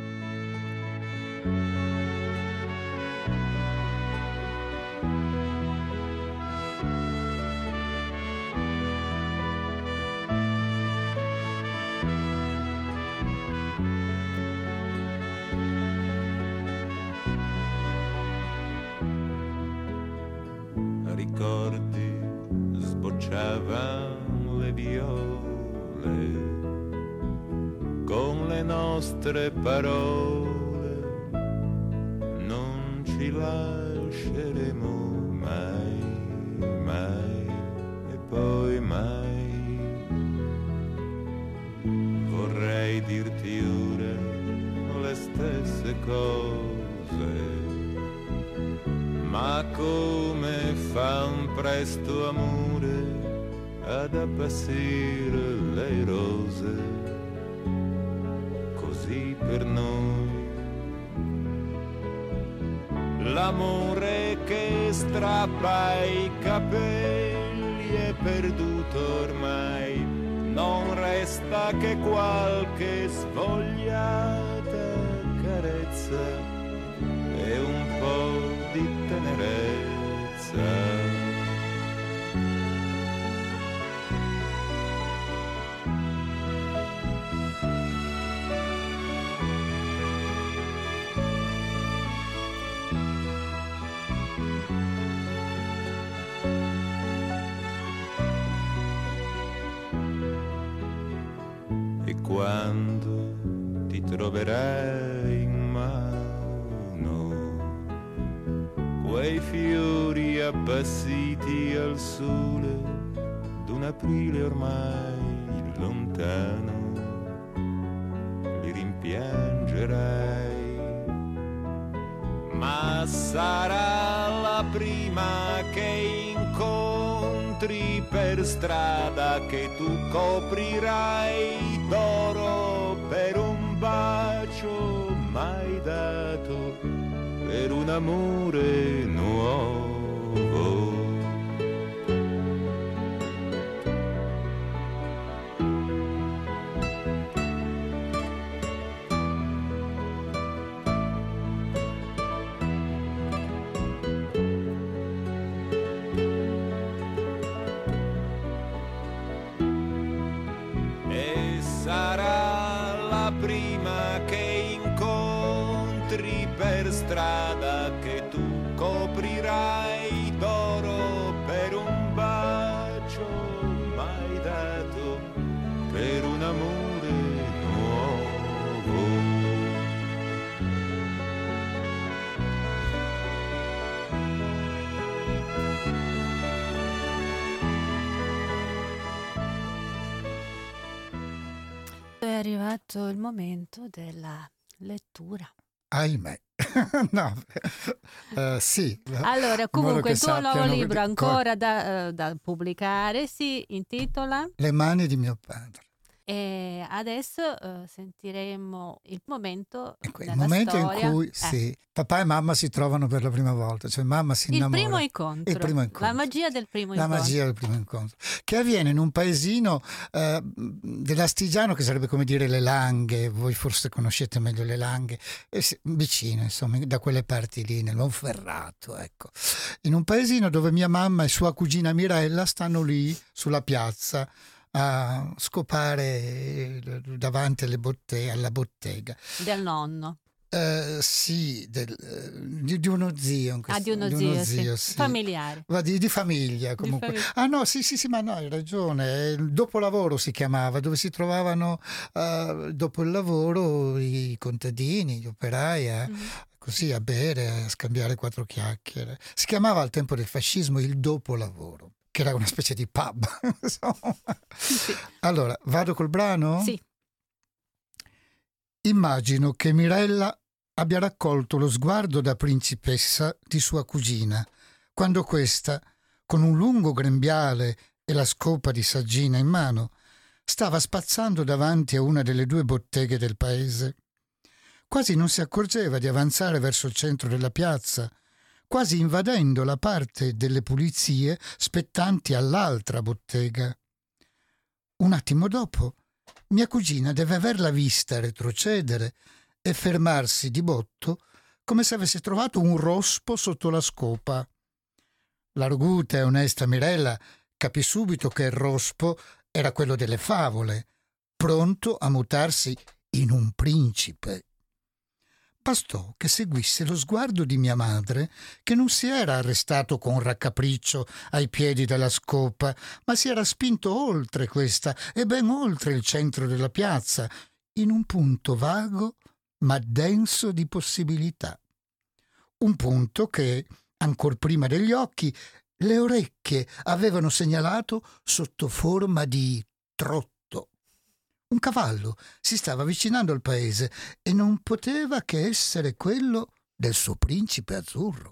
S5: Ricordi sbocciavano le viole con le nostre parole, non ci lasceremo mai, mai e poi mai. Vorrei dirti ora le stesse cose, ma come fa un presto amore ad appassire le rose, così per noi l'amore che strappa i capelli è perduto ormai, non resta che qualche svogliata carezza e un po' di tenerezza. E quando ti troverai in mano quei fiori appassiti al sole d'un aprile ormai lontano, li rimpiangerai, ma sarà la prima che incontri per strada che tu coprirai d'oro per un bacio mai dato, per un amore nuovo. E sarà la prima che incontri per strada che tu coprirai d'oro
S2: è arrivato il momento della lettura.
S3: Ahimè. No, eh, sì.
S2: Allora, comunque il tuo nuovo libro
S3: co-
S2: ancora da, eh, da pubblicare si intitola
S3: Le mani di mio padre.
S2: e adesso eh, sentiremo il momento
S3: Ecco, il
S2: della
S3: momento
S2: storia.
S3: in cui
S2: Eh,
S3: sì, papà e mamma si trovano per la prima volta, cioè mamma si
S2: il
S3: innamora.
S2: primo incontro,
S3: Il primo incontro.
S2: la magia del primo
S3: La
S2: incontro.
S3: magia del primo incontro, che avviene in un paesino eh, dell'Astigiano, che sarebbe come dire le Langhe, voi forse conoscete meglio le Langhe, eh, sì, vicino, insomma, da quelle parti lì, nel Monferrato, ecco. In un paesino dove mia mamma e sua cugina Mirella stanno lì sulla piazza a scopare davanti alle botte- alla bottega.
S2: Del nonno.
S3: Eh, sì, del- eh, di, di uno zio. In
S2: Ah,
S3: questo-
S2: di uno zio, sì. Familiare.
S3: Va di, di famiglia comunque.
S2: famiglia.
S3: Ah no, sì, sì, sì, ma no, hai ragione. Il dopolavoro si chiamava, dove si trovavano eh, dopo il lavoro i contadini, gli operai, eh,
S2: Mhm.
S3: così a bere, a scambiare quattro chiacchiere. Si chiamava al tempo del fascismo il dopolavoro, che era una specie di pub. insomma.
S2: Sì.
S3: Allora, vado col brano?
S2: Sì.
S3: Immagino che Mirella abbia raccolto lo sguardo da principessa di sua cugina, quando questa, con un lungo grembiale e la scopa di saggina in mano, stava spazzando davanti a una delle due botteghe del paese. Quasi non si accorgeva di avanzare verso il centro della piazza, quasi invadendo la parte delle pulizie spettanti all'altra bottega. Un attimo dopo, mia cugina deve averla vista retrocedere e fermarsi di botto come se avesse trovato un rospo sotto la scopa. L'arguta e onesta Mirella capì subito che il rospo era quello delle favole, pronto a mutarsi in un principe. Bastò che seguisse lo sguardo di mia madre, che non si era arrestato con raccapriccio ai piedi della scopa, ma si era spinto oltre questa e ben oltre il centro della piazza, in un punto vago ma denso di possibilità. Un punto che, ancor prima degli occhi, le orecchie avevano segnalato sotto forma di trotto. Un cavallo si stava avvicinando al paese e non poteva che essere quello del suo principe azzurro.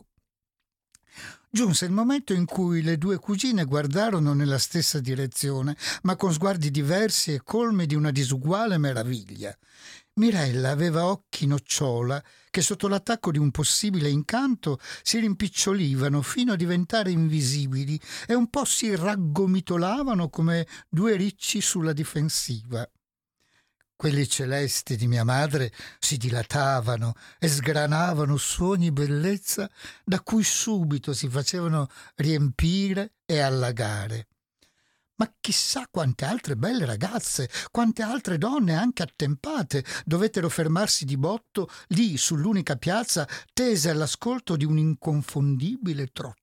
S3: Giunse il momento in cui le due cugine guardarono nella stessa direzione, ma con sguardi diversi e colmi di una disuguale meraviglia. Mirella aveva occhi nocciola che sotto l'attacco di un possibile incanto si rimpicciolivano fino a diventare invisibili e un po' si raggomitolavano come due ricci sulla difensiva. Quelli celesti di mia madre si dilatavano e sgranavano su ogni bellezza da cui subito si facevano riempire e allagare. Ma chissà quante altre belle ragazze, quante altre donne anche attempate dovettero fermarsi di botto lì sull'unica piazza tese all'ascolto di un inconfondibile trotto.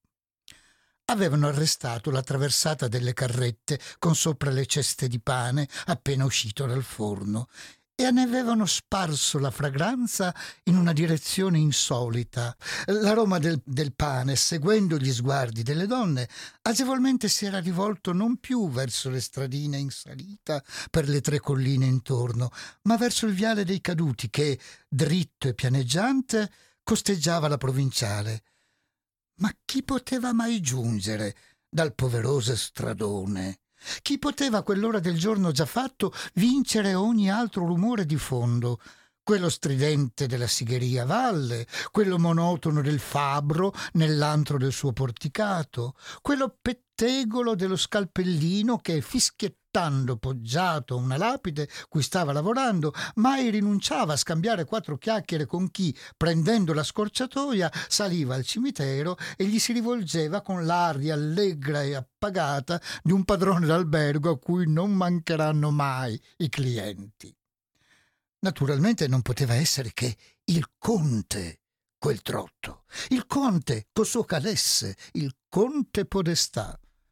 S3: Avevano arrestato la traversata delle carrette con sopra le ceste di pane appena uscito dal forno e ne avevano sparso la fragranza in una direzione insolita. L'aroma del, del pane, seguendo gli sguardi delle donne, agevolmente si era rivolto non più verso le stradine in salita per le tre colline intorno, ma verso il viale dei caduti che, dritto e pianeggiante, costeggiava la provinciale. Ma chi poteva mai giungere dal poveroso stradone? Chi poteva a quell'ora del giorno già fatto vincere ogni altro rumore di fondo? Quello stridente della sigheria a valle, quello monotono del fabbro nell'antro del suo porticato, quello pettegolo dello scalpellino che, fischiettando poggiato a una lapide cui stava lavorando, mai rinunciava a scambiare quattro chiacchiere con chi, prendendo la scorciatoia, saliva al cimitero e gli si rivolgeva con l'aria allegra e appagata di un padrone d'albergo a cui non mancheranno mai i clienti. Naturalmente non poteva essere che il conte, quel trotto, il conte col suo calesse, il conte podestà.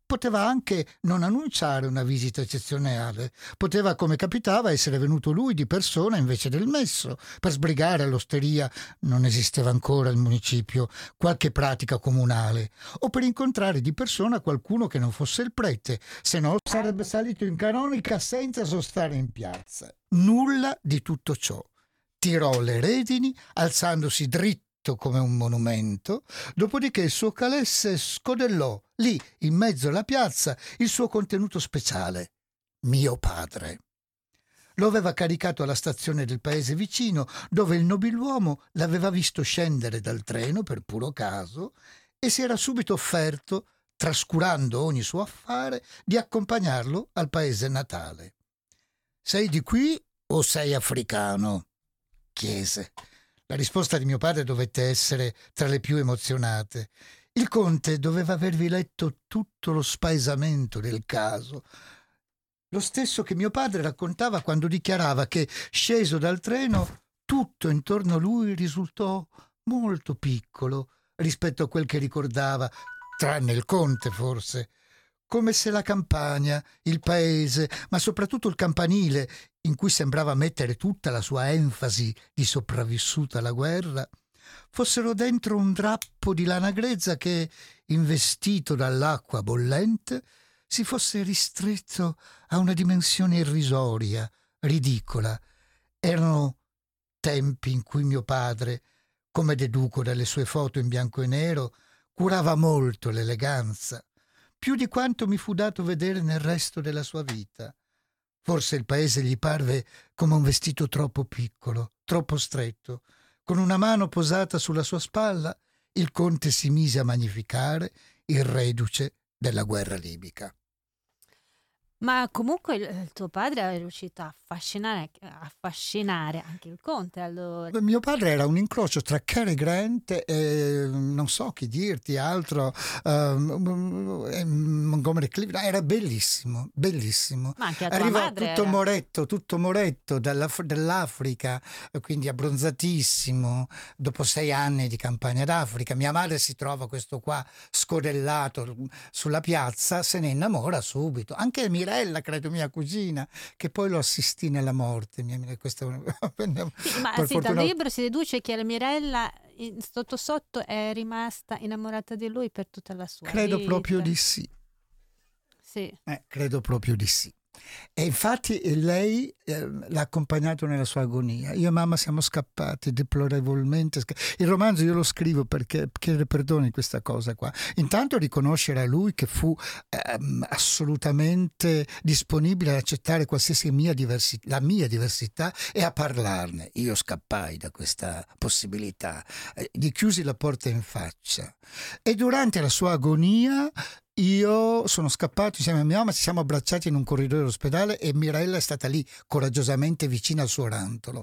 S3: poteva anche non annunciare una visita eccezionale. Poteva, come capitava, essere venuto lui di persona invece del messo, per sbrigare all'osteria, non esisteva ancora il municipio, qualche pratica comunale, o per incontrare di persona qualcuno che non fosse il prete, se no sarebbe salito in canonica senza sostare in piazza. Nulla di tutto ciò. Tirò le redini, alzandosi dritto come un monumento, dopodiché il suo calesse scodellò lì in mezzo alla piazza il suo contenuto speciale: mio padre. Lo aveva caricato alla stazione del paese vicino, dove il nobiluomo l'aveva visto scendere dal treno per puro caso e si era subito offerto, trascurando ogni suo affare, di accompagnarlo al paese natale. «Sei di qui o sei africano?» chiese. La risposta di mio padre dovette essere tra le più emozionate. Il conte doveva avervi letto tutto lo spaesamento del caso, lo stesso che mio padre raccontava quando dichiarava che, sceso dal treno, tutto intorno a lui risultò molto piccolo rispetto a quel che ricordava, tranne il conte forse, come se la campagna, il paese, ma soprattutto il campanile, in cui sembrava mettere tutta la sua enfasi di sopravvissuta alla guerra, fossero dentro un drappo di lana grezza che, investito dall'acqua bollente, si fosse ristretto a una dimensione irrisoria, ridicola. Erano tempi in cui mio padre, come deduco dalle sue foto in bianco e nero, curava molto l'eleganza, più di quanto mi fu dato vedere nel resto della sua vita. Forse il paese gli parve come un vestito troppo piccolo, troppo stretto. Con una mano posata sulla sua spalla, il conte si mise a magnificare il reduce della guerra libica.
S2: Ma comunque il, il tuo padre è riuscito a affascinare, affascinare anche il conte, allora.
S3: Mio padre era un incrocio tra Cary Grant e non so chi dirti altro, um, Montgomery Clift. Era bellissimo, bellissimo.
S2: Ma anche la tua
S3: Arrivò
S2: madre
S3: tutto
S2: era.
S3: moretto, tutto moretto dall'Af- dall'Africa, quindi abbronzatissimo, dopo sei anni di campagna d'Africa. Mia madre si trova questo qua scodellato sulla piazza, se ne innamora subito. Anche Mirella, credo mia cugina, che poi lo assistì nella morte. Mia, questa è una...
S2: Sì, ma
S3: per
S2: sì,
S3: fortuna...
S2: dal libro si deduce che la Mirella in- sotto sotto è rimasta innamorata di lui per tutta la sua
S3: Credo
S2: vita.
S3: proprio di sì.
S2: Sì.
S3: Eh, credo proprio di sì. E infatti lei eh, l'ha accompagnato nella sua agonia. Io e mamma siamo scappati deplorevolmente. Il romanzo io lo scrivo perché chiedere perdono di questa cosa qua. Intanto riconoscere a lui che fu ehm, assolutamente disponibile ad accettare qualsiasi mia diversi- la mia diversità e a parlarne. Io scappai da questa possibilità, eh, gli chiusi la porta in faccia. E durante la sua agonia io sono scappato insieme a mia mamma, ci siamo abbracciati in un corridoio dell'ospedale e Mirella è stata lì coraggiosamente vicina al suo rantolo.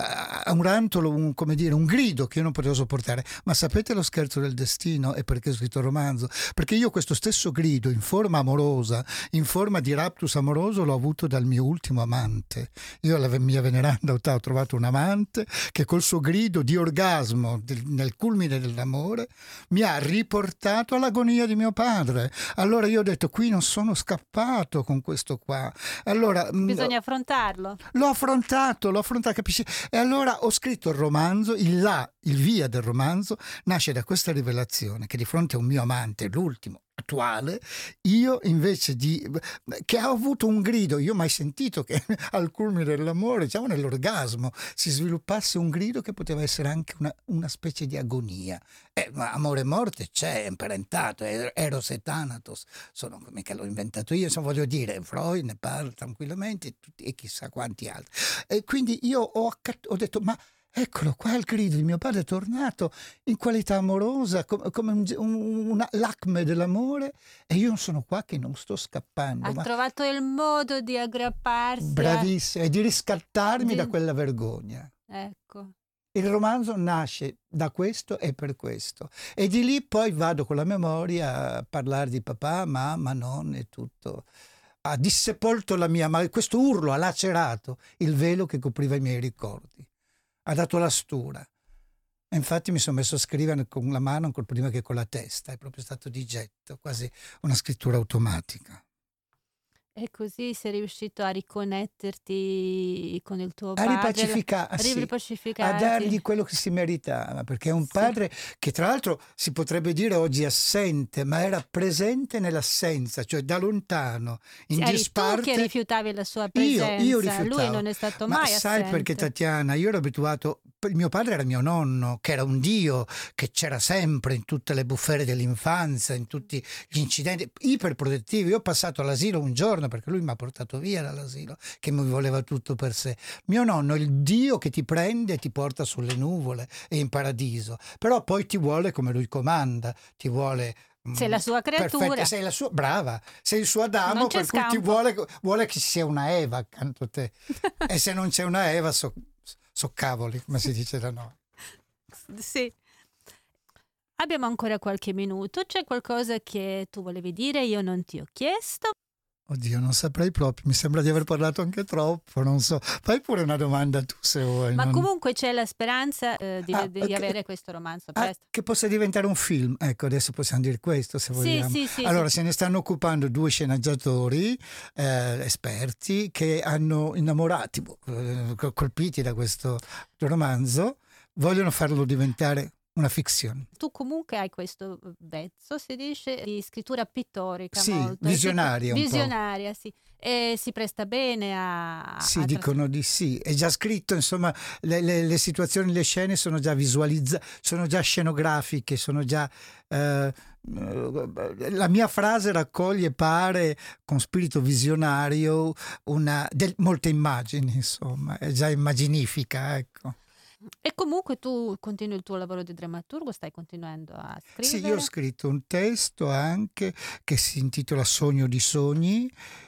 S3: A uh, un rantolo, un, come dire, un grido che io non potevo sopportare. Ma sapete lo scherzo del destino e perché ho scritto il romanzo? Perché io questo stesso grido in forma amorosa, in forma di raptus amoroso, l'ho avuto dal mio ultimo amante. Io alla mia veneranda età ho trovato un amante che col suo grido di orgasmo del, nel culmine dell'amore mi ha riportato all'agonia di mio padre. Allora io ho detto, qui non sono scappato con questo qua. Allora
S2: Bisogna affrontarlo.
S3: L'ho affrontato, l'ho affrontato, capisci? E allora ho scritto il romanzo, il là, il via del romanzo nasce da questa rivelazione che di fronte a un mio amante, l'ultimo, attuale, io invece di che ho avuto un grido, io ho mai sentito che al culmine dell'amore, diciamo nell'orgasmo, si sviluppasse un grido che poteva essere anche una, una specie di agonia. Eh, ma amore e morte c'è, è imparentato, Eros e Thanatos, sono mica l'ho inventato io, insomma, voglio dire, Freud ne parla tranquillamente e, tutti, e chissà quanti altri. E quindi io ho, accat- ho detto, ma eccolo qua il grido di mio padre è tornato in qualità amorosa, com- come un, un, una, l'acme dell'amore, e io sono qua che non sto scappando.
S2: Ha
S3: ma...
S2: trovato il modo di aggrapparsi.
S3: Bravissima, e di riscattarmi
S2: di...
S3: da quella vergogna.
S2: Ecco.
S3: Il romanzo nasce da questo e per questo. E di lì poi vado con la memoria a parlare di papà, mamma, nonno e tutto. Ha dissepolto la mia... ma questo urlo ha lacerato il velo che copriva i miei ricordi. Ha dato la stura. E infatti mi sono messo a scrivere con la mano ancora prima che con la testa, è proprio stato di getto, quasi una scrittura automatica.
S2: E così sei riuscito a riconnetterti con il tuo
S3: A
S2: padre,
S3: ripacifica-
S2: a
S3: sì,
S2: ripacificarti.
S3: a dargli quello che si meritava, perché è un
S2: Sì.
S3: padre che tra l'altro si potrebbe dire oggi assente, ma era presente nell'assenza, cioè da lontano, in
S2: Eri tu
S3: disparte.
S2: che rifiutavi la sua
S3: Io,
S2: presenza,
S3: io
S2: lui
S3: rifiutavo.
S2: non è stato
S3: Ma
S2: mai
S3: sai
S2: assente.
S3: perché, Tatiana, io ero abituato, il mio padre era mio nonno, che era un dio, che c'era sempre in tutte le bufere dell'infanzia, in tutti gli incidenti, iperprotettivo. Io ho passato all'asilo un giorno perché lui mi ha portato via dall'asilo, che mi voleva tutto per sé. Mio nonno è il dio che ti prende e ti porta sulle nuvole e in paradiso, però poi ti vuole come lui comanda, ti vuole...
S2: Sei la sua creatura.
S3: Perfetta, sei la sua, brava, sei il suo Adamo,
S2: Non c'è
S3: per cui ti
S2: scampo.
S3: vuole, vuole che ci sia una Eva accanto a te. E se non c'è una Eva, so, so cavoli, come si dice da noi.
S2: Sì. Abbiamo ancora qualche minuto. C'è qualcosa che tu volevi dire? Io non ti ho chiesto.
S3: Oddio, non saprei proprio, mi sembra di aver parlato anche troppo, non so. Fai pure una domanda tu se vuoi.
S2: Ma
S3: non-
S2: comunque c'è la speranza eh, di,
S3: Ah,
S2: di
S3: ok.
S2: avere questo romanzo
S3: Ah,
S2: presto.
S3: che possa diventare un film, ecco, adesso possiamo dire questo se
S2: Sì,
S3: vogliamo.
S2: sì, sì,
S3: Allora,
S2: sì.
S3: se ne stanno occupando due sceneggiatori eh, esperti che hanno innamorati, boh, eh, colpiti da questo romanzo, vogliono farlo diventare una fiction.
S2: Tu comunque hai questo vezzo, si dice, di scrittura pittorica.
S3: Sì,
S2: molto.
S3: visionaria un po'.
S2: Visionaria, sì. E si presta bene a...
S3: Sì,
S2: a
S3: dicono di sì. È già scritto, insomma, le, le- le situazioni, le scene sono già visualizzate, sono già scenografiche, sono già... eh, la mia frase raccoglie, pare, con spirito visionario, una, del- molte immagini, insomma, è già immaginifica, ecco.
S2: E comunque tu continui il tuo lavoro di drammaturgo, stai continuando a
S3: Sì,
S2: scrivere.
S3: io ho scritto un testo anche che si intitola Sogno di sogni,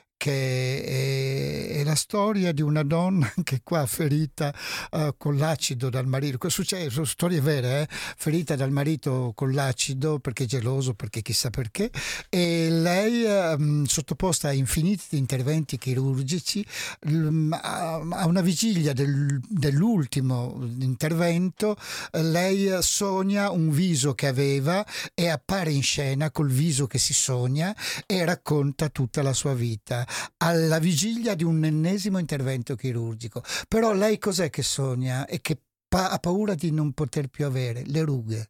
S3: che è, è la storia di una donna che qua ferita eh, con l'acido dal marito. Cosa succede? Sono storie vere, eh? Ferita dal marito con l'acido perché è geloso, perché chissà perché, e lei eh, sottoposta a infiniti interventi chirurgici, l- a a una vigilia del- dell'ultimo intervento, eh, lei eh, sogna un viso che aveva e appare in scena col viso che si sogna e racconta tutta la sua vita alla vigilia di un ennesimo intervento chirurgico. Però lei cos'è che sogna e che pa- ha paura di non poter più avere? Le rughe.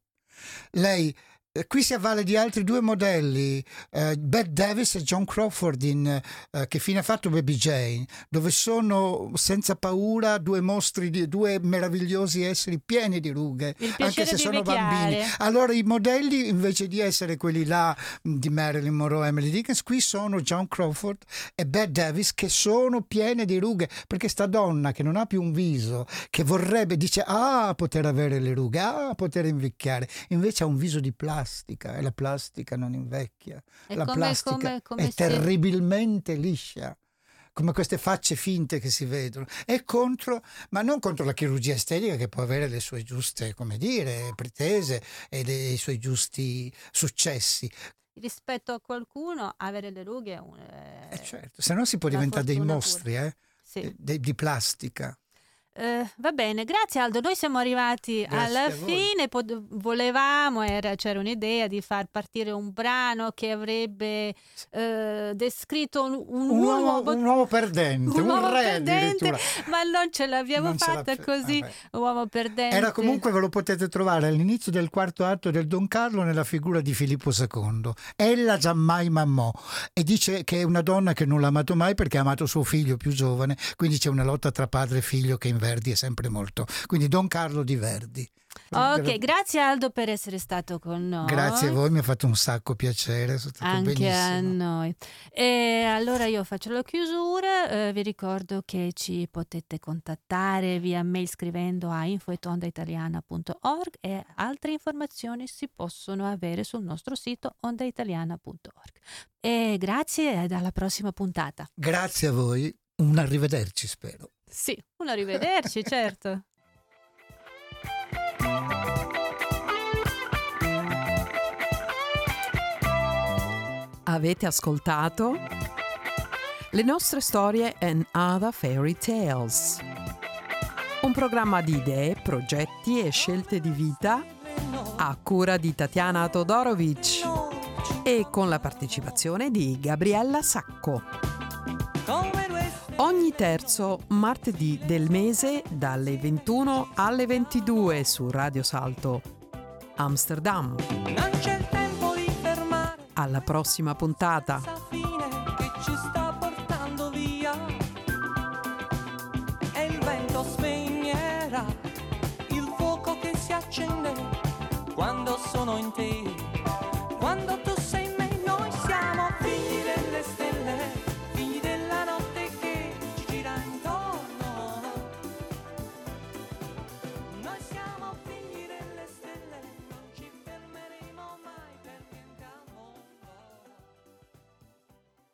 S3: Lei eh, qui si avvale di altri due modelli, eh, Bette Davis e John Crawford in eh, Che fine ha fatto Baby Jane, dove sono senza paura due mostri, di, due meravigliosi esseri pieni di rughe,
S2: Il
S3: anche
S2: piacere
S3: se
S2: di
S3: sono
S2: invecchiare.
S3: bambini. Allora i modelli, invece di essere quelli là mh, di Marilyn Monroe e Emily Dickens, qui sono John Crawford e Bette Davis, che sono piene di rughe, perché sta donna che non ha più un viso, che vorrebbe, dice ah poter avere le rughe, ah poter invecchiare, invece ha un viso di plastica e la plastica non invecchia.
S2: E
S3: La
S2: come-
S3: plastica
S2: come- come
S3: è
S2: si-
S3: terribilmente liscia, come queste facce finte che si vedono. È contro, ma non contro la chirurgia estetica, che può avere le sue giuste, come dire, pretese e le- i suoi giusti successi.
S2: Rispetto a qualcuno, avere le rughe è un... eh,
S3: Eh, certo, se no si può
S2: una
S3: diventare dei
S2: fortuna
S3: mostri, eh,
S2: sì.
S3: de- di plastica.
S2: Eh, va bene, grazie Aldo. Noi siamo arrivati
S3: Grazie
S2: alla
S3: a voi.
S2: fine. Pot- volevamo, era, c'era un'idea di far partire un brano che avrebbe eh, descritto un, un
S3: Un
S2: uomo,
S3: uomo, un uomo perdente, un,
S2: uomo
S3: re
S2: perdente,
S3: addirittura.
S2: ma non ce l'abbiamo
S3: Non ce l'ha
S2: fatta
S3: fe-
S2: così.
S3: vabbè.
S2: Uomo perdente.
S3: Era comunque, ve lo potete trovare all'inizio del quarto atto del Don Carlo nella figura di Filippo secondo. Ella giammai m'amò, e dice che è una donna che non l'ha amato mai perché ha amato suo figlio più giovane, quindi c'è una lotta tra padre e figlio che in Verdi è sempre molto. Quindi Don Carlo di Verdi.
S2: Ok, grazie Aldo per essere stato con noi.
S3: Grazie a voi, mi ha fatto un sacco piacere, sono stato
S2: Anche
S3: benissimo.
S2: a noi. E allora io faccio la chiusura, eh, vi ricordo che ci potete contattare via mail scrivendo a info at ondaitaliana punto org e altre informazioni si possono avere sul nostro sito ondaitaliana punto org. E grazie ed alla prossima puntata.
S3: Grazie a voi, un arrivederci spero.
S2: Sì, un arrivederci, certo.
S1: Avete ascoltato Le nostre storie and other fairy tales. Un programma di idee, progetti e scelte di vita a cura di Tatiana Todorovic e con la partecipazione di Gabriella Sacco. Ogni terzo martedì del mese dalle ventuno alle ventidue su Radio Salto Amsterdam.
S6: Non c'è il tempo di fermare.
S1: Alla prossima puntata.
S6: Questa fine che ci sta portando via. E il vento spegnerà il fuoco che si accende quando sono in te.